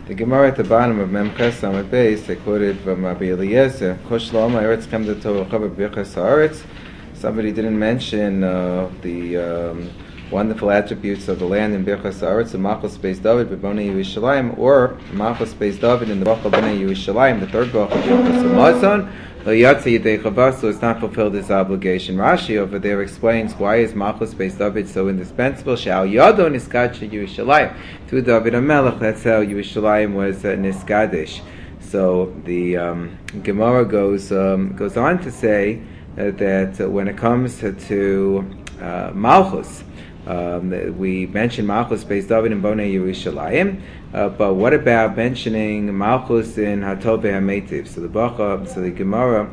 The Gemara at the bottom of Memches Samad Beis, they quoted from Rabbi Eliezer, Koshlam Eretz Kem the Torah Birchas Haaretz. Somebody didn't mention the wonderful attributes of the land in Birchas Haaretz, the Malchus Beis David, B'Bonei Yerushalayim, or Malchus Beis David in the Bracha B'nei Yerushalayim, the third Bracha of Birchas Hamazon. Yatsi Yidei Chavasu has not fulfilled his obligation. Rashi over there explains why is Malchus Beis David so indispensable. Shal Yado Niskadsh Yerushalayim. Through David HaMelech, that's how Yerushalayim was Niskadish. So the Gemara goes on to say that when it comes to Malchus, we mentioned Malchus Beis David and Bonei Yerushalayim, but what about mentioning Malchus in Hatov HaMeitiv? So the Gemara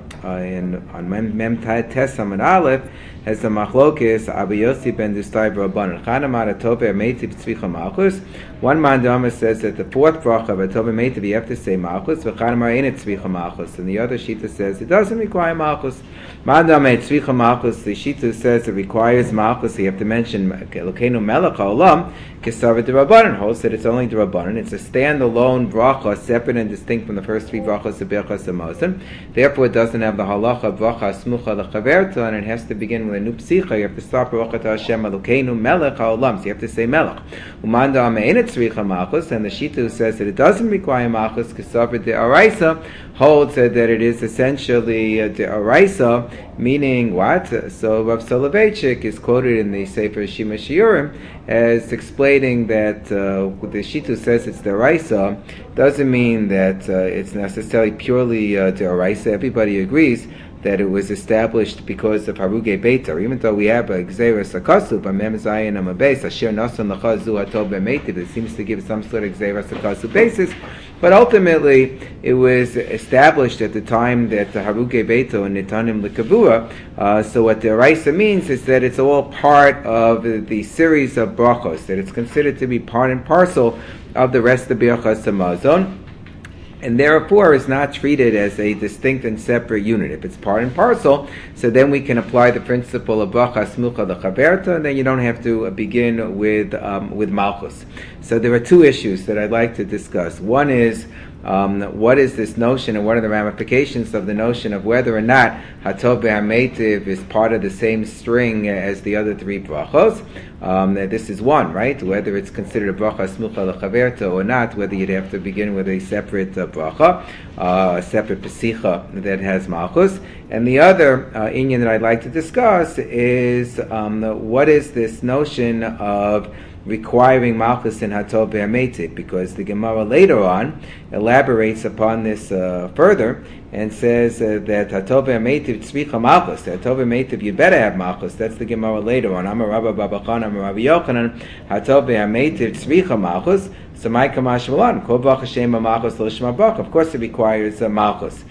on Mem Tes Amud Aleph has the Machlokes Abba Yossi ben Dustai Rabbanan Chanamad Hatov HaMeitiv Tzvicha Malchus. One Mandama says that the fourth bracha of Hatov HaMeitiv you have to say Malchus, v'Chanamar ain't Tzvicha Malchus, and the other Shita says it doesn't require Malchus. Mandama Tzvicha Malchus, the Shita says it requires Malchus. You have to mention Elokeinu Melech HaOlam Kesavet D'Rabbanan, holds that it's only D'Rabbanan. It's a standalone bracha, separate and distinct from the first three brachas of Birchas Hamazon. Therefore, it doesn't have the halacha bracha smucha lechaverta, and it has to begin with a new psicha. You have to start bracha to Hashem Elokeinu Melech HaOlam. So you have to say Melech. Umanda Amein Tzricha Malchus, and the Shita who says that it doesn't require Malchus Kesavet D'Oraisa holds that it is essentially D'Oraisa, meaning what? So Rav Soloveitchik is quoted in the Sefer Shima Shiurim as explaining that the Shita says it's D'Oraisa doesn't mean that it's necessarily purely D'Oraisa. Everybody agrees that it was established because of Haruge Beitar, even though we have a Gzeres Akasu, but Mem Zayin Amabes, Asher Nasan Lachazu Hatov B'Meitiv, it seems to give some sort of Gzeres Akasu basis, but ultimately it was established at the time that the Haruge Beitar and Nitanim L'Kavua. So what the Raisa means is that it's all part of the series of brachos, that it's considered to be part and parcel of the rest of Birchas Hamazon, and therefore is not treated as a distinct and separate unit. If it's part and parcel, so then we can apply the principle of bracha smucha lechaverta, and then you don't have to begin with Malchus. So there are two issues that I'd like to discuss. One is what is this notion, and what are the ramifications of the notion of whether or not Hatov HaMeitiv is part of the same string as the other three brachos. This is one, right? Whether it's considered a bracha smucha lechaverta or not, whether you'd have to begin with a separate bracha, a separate pesicha that has Malchus. And the other inyan that I'd like to discuss is what is this notion of requiring Malchus in Hatov HaMeitiv, because the Gemara later on elaborates upon this further and says that Hatov HaMeitiv tzvicha Malchus, Hatov HaMeitiv you better have Malchus. That's the Gemara later on. Amar Rabba Babachan, Amar Rabbi Yochanan, Hatov HaMeitiv tzvicha Malchus. So my kamash malan, kol bracha shema Malchus l'shma bracha. Of course, it requires Malchus.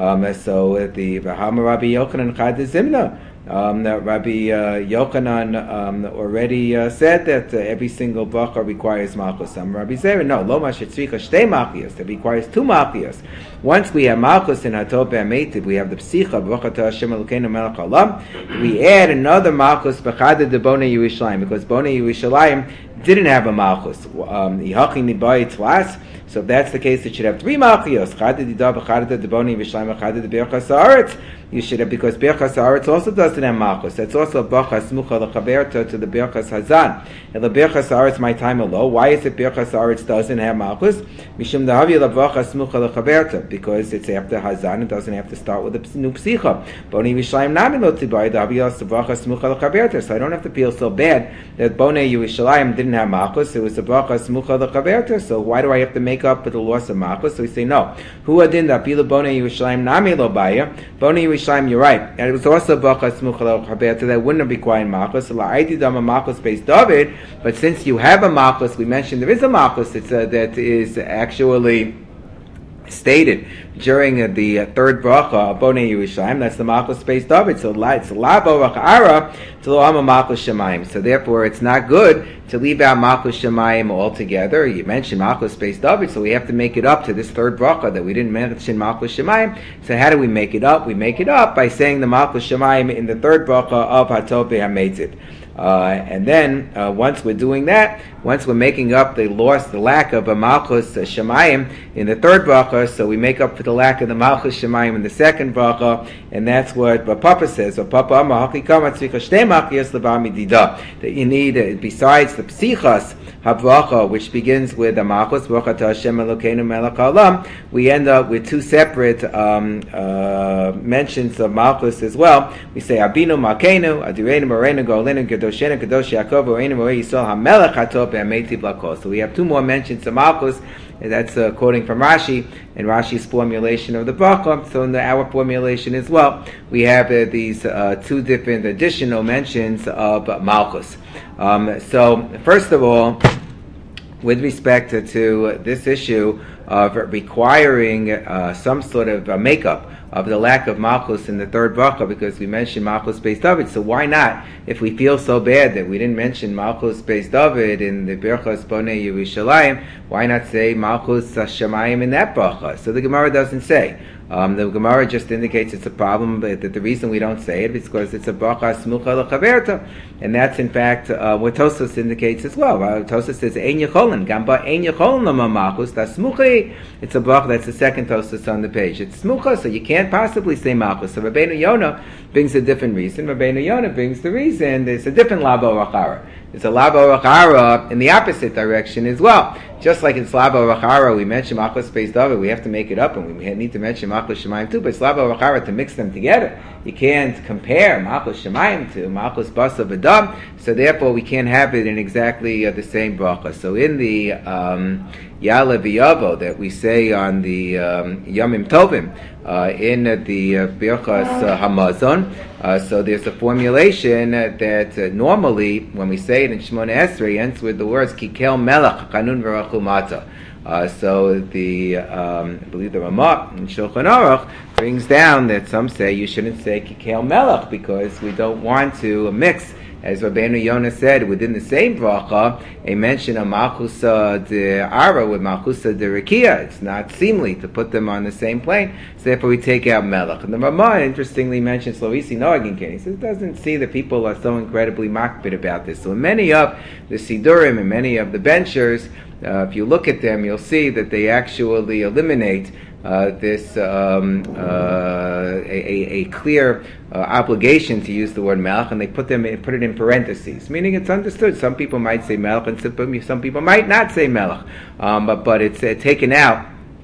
So the Hamar Rabbi Yochanan chad zimna. Rabbi Yochanan already said that every single bracha requires Malchus. Rabbi Zera, no, lo mashetzricha shtei malchus. It requires two malchus. Once we have Malchus in Hatov HaMeitiv, we have the psicha bracha to Hashem Elokeinu Melech HaOlam. We add another Malchus b'chada de Bonei Yerushalayim, because Bonei Yerushalayim didn't have a Malchus. So if that's the case, it should have three Malchios. You should have, because Birchas Haaretz also doesn't have Malchus. That's also a bracha smucha lechaverta to the Birchas Hazan. And the Birchas Haaretz my time alone. Why is it Birchas Haaretz doesn't have Malchus? Mishum dahavi bracha smucha lechaverta, because it's after Hazan. It doesn't have to start with a new psicha. Bonei Yerushalayim nami lo tibai dahavi as the bracha smucha lechaverta. So I don't have to feel so bad that Bonei Yerushalayim didn't have Malchus. It was a bracha smucha lechaverta. So why do I have to make up for the loss of Malchus? So we say no. Hu adin da pila Bonei Yerushalayim nami lo baya. Bonei Yerushalayim, you're right. And it was also bracha smucha lechaverta that wouldn't have required Malchus. La'aiti dama Malchus Beis David. But since you have a Malchus, we mentioned there is a Malchus that is actually stated during the third bracha Bonei Yerushalayim. That's the Malchus Beis David. So it's la borach ara to lo ama Malchus Shemayim. So therefore, it's not good to leave out Malchus Shemayim altogether. You mentioned Malchus Beis David, so we have to make it up to this third bracha that we didn't mention Malchus Shemayim. So how do we make it up? We make it up by saying the Malchus Shemayim in the third bracha of Hatov HaMeitiv. And then once we're doing that, once we're making up the lack of a Malchus Shemayim in the third bracha, so we make up for the lack of the Malchus Shemayim in the second bracha, and that's what Papa says. So Papa Amar that you need, besides the Psichas Havracha, which begins with the Malchus, Hashem Elokeinu Melech Haolam, we end up with two separate mentions of Malchus as well. We say Abinu Malkeinu, Adirenu Morenu Golenu Kedoshenu Kedosh Yaakov Oreinu Morei Yisrael HaMelech Hatov Be'ametiv Lakol. So we have two more mentions of Malchus. And that's quoting from Rashi and Rashi's formulation of the bracha. So in our formulation as well, we have these two different additional mentions of Malchus. So first of all, with respect to this issue of requiring some sort of makeup of the lack of Malchus in the third bracha, because we mentioned Malchus Beis David, so why not, if we feel so bad that we didn't mention Malchus Beis David in the Birchas Bonei Yerushalayim, why not say Malchus Shemayim in that bracha? So the Gemara doesn't say. The Gemara just indicates it's a problem, but that the reason we don't say it is because it's a bracha smucha lechaverta, and that's in fact what Tosfos indicates as well. Tosfos says ein yecholin, gamba ein yecholin lama malchus das smuchi. It's a bracha that's the second Tosfos on the page. It's smucha, so you can't possibly say malchus. So Rabbeinu Yonah brings a different reason. Rabbeinu Yonah brings the reason. There's a different labo rachara. It's a labo rachara in the opposite direction as well. Just like in Slabo Rachara, we mention Malchus Beis David, we have to make it up, and we need to mention Malchus Shemayim too, but Slabo Rachara, to mix them together, you can't compare Malchus Shemayim to Malchus Basa B'Dam, so therefore we can't have it in exactly the same bracha. So in the Ya'aleh V'Yavo that we say on the Yomim Tovim, in the Birchas Hamazon, so there's a formulation that normally, when we say it in Shemona Esrei, ends with the words Kikel Melech Chanun V'Rachumata. So the I believe the Ramah in Shulchan Aruch brings down that some say you shouldn't say Kikel Melech because we don't want to mix, as Rabbeinu Yonah said, within the same bracha, a mention of Malchus de Ara with Malchus de Rekia. It's not seemly to put them on the same plane, so therefore we take out Melech. And the Ramah interestingly mentions Loisi Noagin Ken. He says it doesn't see that people are so incredibly makbid about this. So in many of the Sidurim and many of the benchers, if you look at them, you'll see that they actually eliminate this a clear obligation to use the word melech, and they put it in parentheses, meaning it's understood. Some people might say melech, and some people might not say melech, but it's taken out.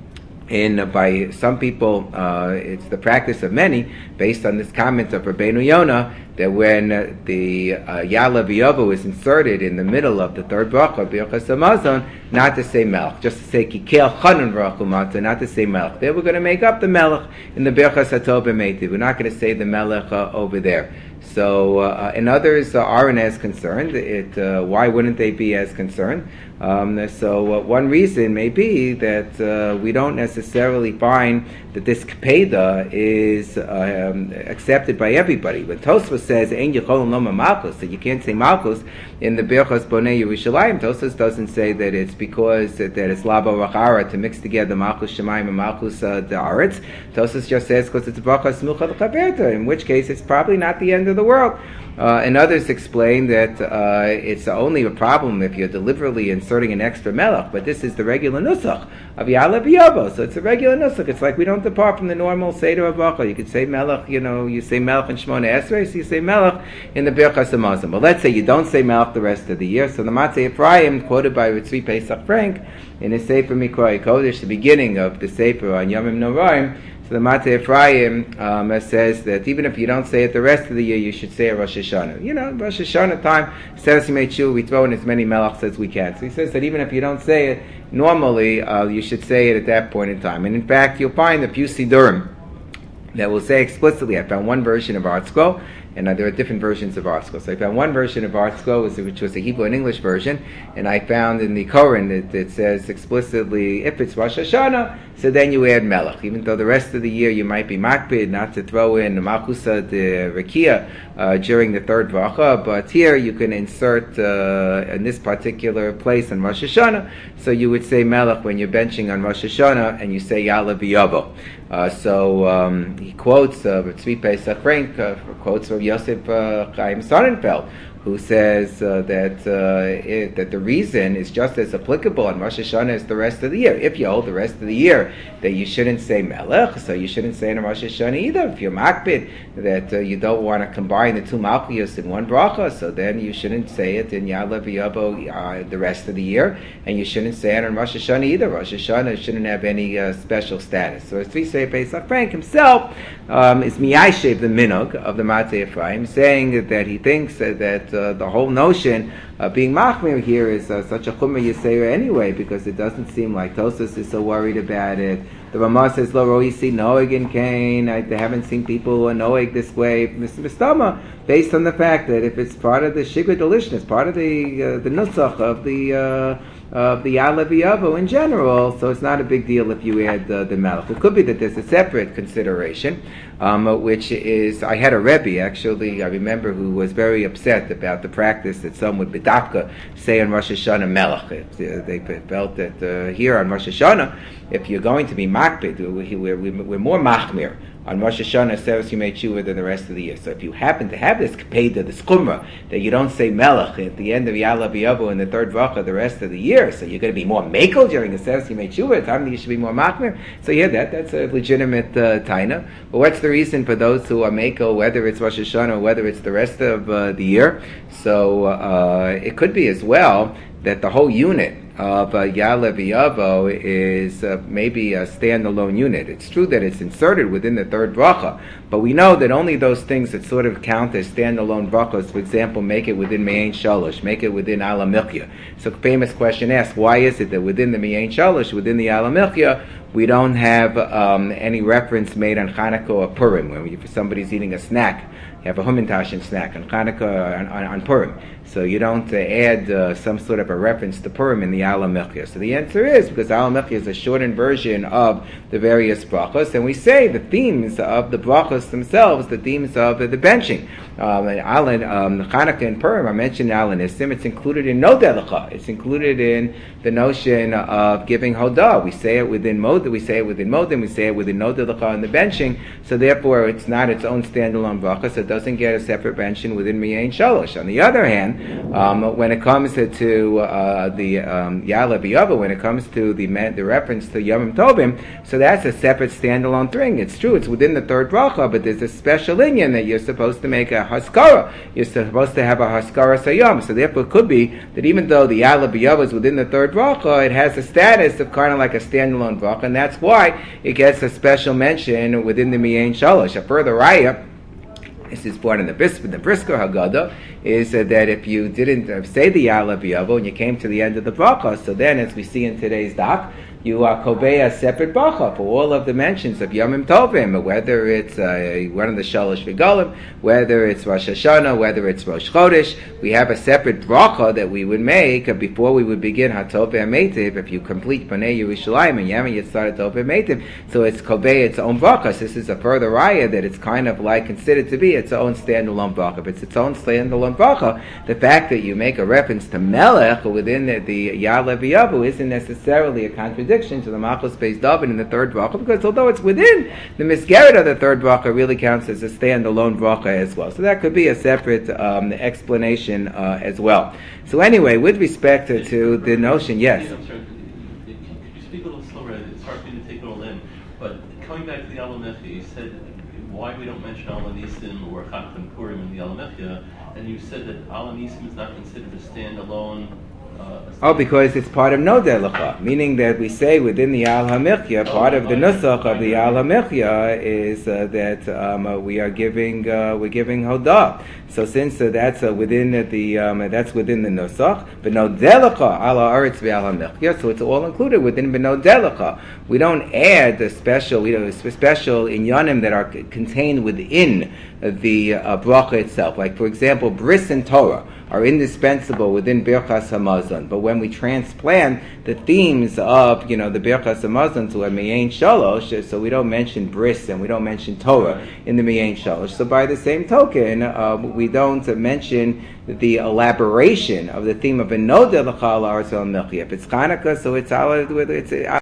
By some people, it's the practice of many, based on this comment of Rabbeinu Yonah, that when the Ya'aleh V'Yavo is inserted in the middle of the third bracha, Birchas Hamazon, not to say melech, just to say Kikel Chanun V'Rachumata, not to say melech. There we're going to make up the melech in the Birchas Hatov B'Meitiv. We're not going to say the melech over there. So, and others aren't as concerned. Why wouldn't they be as concerned? So one reason may be that we don't necessarily find that this kpeda is accepted by everybody. When Tosfos says Ein Yecholin Loma Malchus, that you can't say Malchus in the Birchas Bonei Yerushalayim, Tosfos doesn't say that it's because that it's Labo Rachara to mix together Malchus Shemayim and Malchus Da'aretz. Tosfos just says because it's Bracha Smucha L'Chaverta, in which case it's probably not the end of the world. And others explain that it's only a problem if you're deliberately inserting an extra melech, but this is the regular nusach of Ya'aleh V'Yavo, so it's a regular nusach. It's like we don't depart from the normal Seder Havacha. You could say melech, you say melech in Shemona Esrei, so you say melech in the Birchas Hamazon. But let's say you don't say melech the rest of the year, so the Matzeh Ephraim, quoted by Tzvi Pesach Frank, in his Sefer Mikroi Kodesh, the beginning of the Sefer on Yomim Noraim, so the Matzeh Ephraim says that even if you don't say it the rest of the year, you should say it Rosh Hashanah. Rosh Hashanah time, says we throw in as many melachs as we can. So he says that even if you don't say it normally, you should say it at that point in time. And in fact, you'll find a few Sidurim that will say explicitly, I found one version of ArtScroll, and there are different versions of ArtScroll. So I found one version of ArtScroll, which was a Hebrew and English version, and I found in the Koran that it says explicitly, if it's Rosh Hashanah, so then you add Melech. Even though the rest of the year you might be makbid not to throw in the Malchusa de Rekia during the third bracha, but here you can insert in this particular place on Rosh Hashanah, so you would say Melech when you're benching on Rosh Hashanah, and you say Ya'aleh V'Yavo. So he quotes Tzvi Pesach Frank, quotes from Yosef Chaim Sonnenfeld, who says that the reason is just as applicable on Rosh Hashanah as the rest of the year. If you hold the rest of the year that you shouldn't say Melech, so you shouldn't say in Rosh Hashanah either. If you're makbid that you don't want to combine the two Malchiyos in one bracha, so then you shouldn't say it in Ya'aleh V'Yavo the rest of the year, and you shouldn't say it on Rosh Hashanah either. Rosh Hashanah shouldn't have any special status. So as we say, Pesach Frank himself is miyashev the minog of the Matzeh Ephraim, saying that he thinks that the whole notion of being machmir here is such a chumrah yisera anyway, because it doesn't seem like Tosas is so worried about it. The Ramah says, "Lo roisi noeg in Cain." I haven't seen people who are noeg this way, Mistama, based on the fact that if it's part of the shigra delishness, part of the nusach of the Ya'aleh V'Yavo in general, so it's not a big deal if you add the Melech. It could be that there's a separate consideration, which is, I had a Rebbe, actually, I remember, who was very upset about the practice that some would bedafka say on Rosh Hashanah Melech. They felt that here on Rosh Hashanah, if you're going to be makbid, we're more machmir on Rosh Hashanah, Seres Yimei Tshuva than the rest of the year. So if you happen to have this kapeda, this kumrah, that you don't say Melech at the end of Ya'aleh V'Yavo in the third bracha the rest of the year, so you're going to be more mekel during the Seres Yimei Tshuva, the time that you should be more machmir. So yeah, that's a legitimate taina. But what's the reason for those who are mekel, whether it's Rosh Hashanah or whether it's the rest of the year? So it could be as well that the whole unit of Ya'aleh V'Yavo is maybe a standalone unit. It's true that it's inserted within the third bracha, but we know that only those things that sort of count as standalone brachas, for example, make it within Me'ain Shalosh, make it within Ala Milchya. So the famous question asks, why is it that within the Me'ain Shalosh, within the Ala Milchya, we don't have any reference made on Chanukah or Purim, when if somebody's eating a snack, you have a Humintashin snack on Chanukah on Purim. So you don't add some sort of a reference to Purim in the Ala Milchya. So the answer is because Ala Milchya is a shortened version of the various brachos, and we say the themes of the brachos themselves, the themes of the benching. Chanukah and Purim are mentioned in Ala Nissim. It's included in Nodelecha. It's included in the notion of giving Hodah. We say it within Modim, we say it within Modim, we say it within Nodelecha and the benching. So therefore, it's not its own standalone bracha, so it doesn't get a separate benching within Me'ain Shalosh. On the other hand, when it comes to the Ya'aleh V'Yavo, when it comes to the reference to Yomim Tovim, so that's a separate standalone thing. It's true, it's within the third bracha, but there's a special inyan that you're supposed to make a haskara. You're supposed to have a haskara sayom. So therefore, it could be that even though the Ya'aleh V'Yavo is within the third bracha, it has a status of kind of like a standalone bracha, and that's why it gets a special mention within the Me'ain Shalosh. A further raya, this is brought in the Brisker Haggadah, is that if you didn't say the Ya'aleh V'Yavo and you came to the end of the bracha, so then, as we see in today's daf, you are kovei a separate bracha for all of the mentions of Yomim Tovim, whether it's one of the Shalosh V'Galim, whether it's Rosh Hashanah, whether it's Rosh Chodesh. We have a separate bracha that we would make before we would begin Hatov Ve'Ametiv. If you complete Bnei Yerushalayim and Yemen Yitzhar Hatov Ve'Ametiv, so it's kovei its own bracha. So this is a further raya that it's kind of like considered to be its own standalone bracha. If it's its own standalone bracha, the fact that you make a reference to Melech within the Ya'aleh V'Yavo isn't necessarily a contradiction to the Machos Beis David in the third bracha, because although it's within the misgeret of the third bracha, really counts as a standalone bracha as well. So that could be a separate explanation as well. So anyway, with respect to the notion, yes. Could you speak a little slower? It's hard for me to take it all in. But coming back to the Ala Milchya, you said why we don't mention Ala Nisim or Chanukah and Purim in the Ala Milchya, and you said that Ala Nisim is not considered a standalone. Because it's part of Nodelecha, meaning that we say within the Al HaMilchya, part of the Nusach of the Al HaMilchya is that we are giving Hodah. So since that's within that's within the Nusach, but Nodelecha Al Haaretz Ve'Al HaMilchya, so it's all included within Nodelecha. We don't add the special inyanim that are contained within the bracha itself. Like for example, bris and Torah are indispensable within Birchas Hamazon. But when we transplant the themes of, the Birchas Hamazon to a Me'ain Shalosh, so we don't mention Bris and we don't mention Torah in the Me'ain Shalosh. So by the same token, we don't mention the elaboration of the theme of a Nodeh L'chal Aretz Milchya. If it's Chanukah, so it's